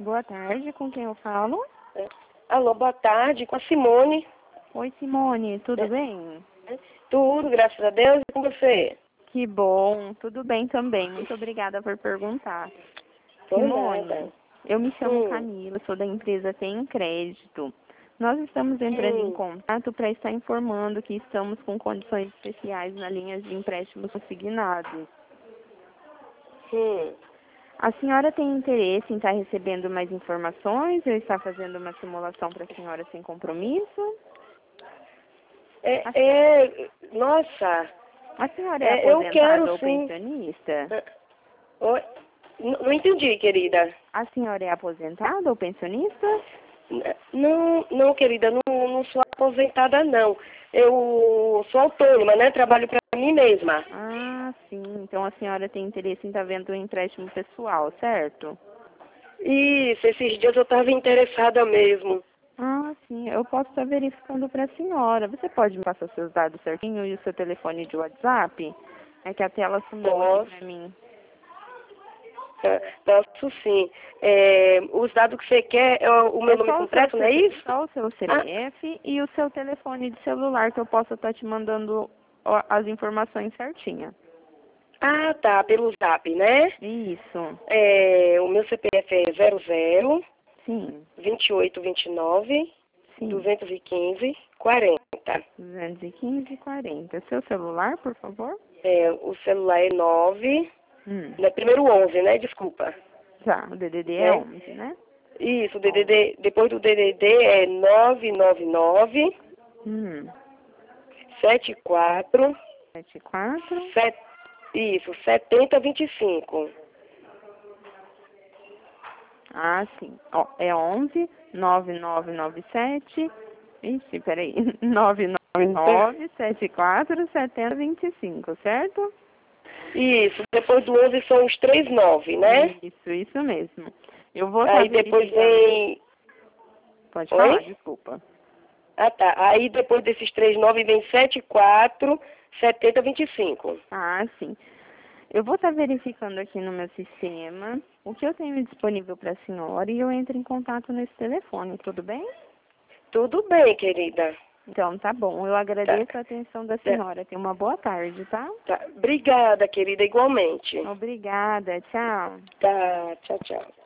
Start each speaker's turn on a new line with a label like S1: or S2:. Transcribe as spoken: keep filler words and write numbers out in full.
S1: Boa tarde, com quem eu falo?
S2: É. Alô, boa tarde, com a Simone.
S1: Oi, Simone, tudo
S2: É.
S1: bem?
S2: Tudo, graças a Deus, e com você?
S1: Que bom, tudo bem também. Muito obrigada por perguntar.
S2: Por
S1: Simone,
S2: nada.
S1: eu me chamo
S2: Hum,
S1: Camila, sou da empresa Tem Crédito. Nós estamos entrando em
S2: hum,
S1: contato para estar informando que estamos com condições especiais na linha de empréstimos consignados.
S2: hum.
S1: A senhora tem interesse em estar recebendo mais informações ou está fazendo uma simulação para a senhora sem compromisso?
S2: É,
S1: A,
S2: é, nossa,
S1: a senhora é
S2: é, eu
S1: aposentada
S2: quero
S1: ou
S2: sim.
S1: pensionista?
S2: É, oi? N- Não entendi, querida.
S1: A senhora é aposentada ou pensionista?
S2: N- Não, não, querida, não, não sou aposentada, não. Eu sou autônoma, né? Trabalho para mim mesma.
S1: Ah, sim. Então a senhora tem interesse em estar vendo um empréstimo pessoal, certo?
S2: Isso, esses dias eu estava interessada mesmo.
S1: Ah, sim. Eu posso estar verificando para a senhora. Você pode me passar seus dados certinho e o seu telefone de WhatsApp? É que a tela sumiu aqui
S2: Posso.
S1: para mim.
S2: É, Posso sim. É, os dados que você quer é o o meu
S1: É
S2: nome
S1: só o seu,
S2: completo, não é
S1: C-
S2: isso?
S1: só o seu
S2: Ah,
S1: C P F e o seu telefone de celular que eu possa estar te mandando ó, as informações certinhas.
S2: ah, tá, pelo zap, né?
S1: Isso.
S2: É, o meu C P F é zero zero,
S1: Sim,
S2: vinte e oito, vinte e nove,
S1: sim.
S2: duzentos e quinze, quarenta.
S1: duzentos e quinze, quarenta. Seu celular, por favor?
S2: É, o celular é nove,
S1: Hum.
S2: né, primeiro onze, né? Desculpa.
S1: Já, o D D D é
S2: Né?
S1: onze, né?
S2: Isso, o D D D, depois do D D D é nove nove nove,
S1: Hum.
S2: sete quatro,
S1: sete quatro.
S2: set, isso, setenta, vinte e cinco.
S1: Ah, sim. Ó, é onze, nove nove nove sete. Ixi, peraí. nove nove nove, sete quatro, setenta, vinte e cinco, certo?
S2: Isso, depois do onze são os três nove, né?
S1: Isso, isso mesmo. Eu vou estar
S2: Aí depois
S1: verificando.
S2: vem...
S1: Pode falar,
S2: Oi?
S1: desculpa.
S2: Ah, tá. Aí depois desses três nove vem sete quatro, setenta, vinte e cinco.
S1: Ah, sim. Eu vou estar verificando aqui no meu sistema o que eu tenho disponível para a senhora e eu entro em contato nesse telefone, tudo bem?
S2: Tudo bem, querida.
S1: Então, tá bom. Eu
S2: Tá.
S1: agradeço a atenção da
S2: Tá.
S1: senhora. Tenha uma boa tarde, tá?
S2: Tá. Obrigada, querida, igualmente.
S1: Obrigada. Tchau.
S2: Tá, tchau, tchau.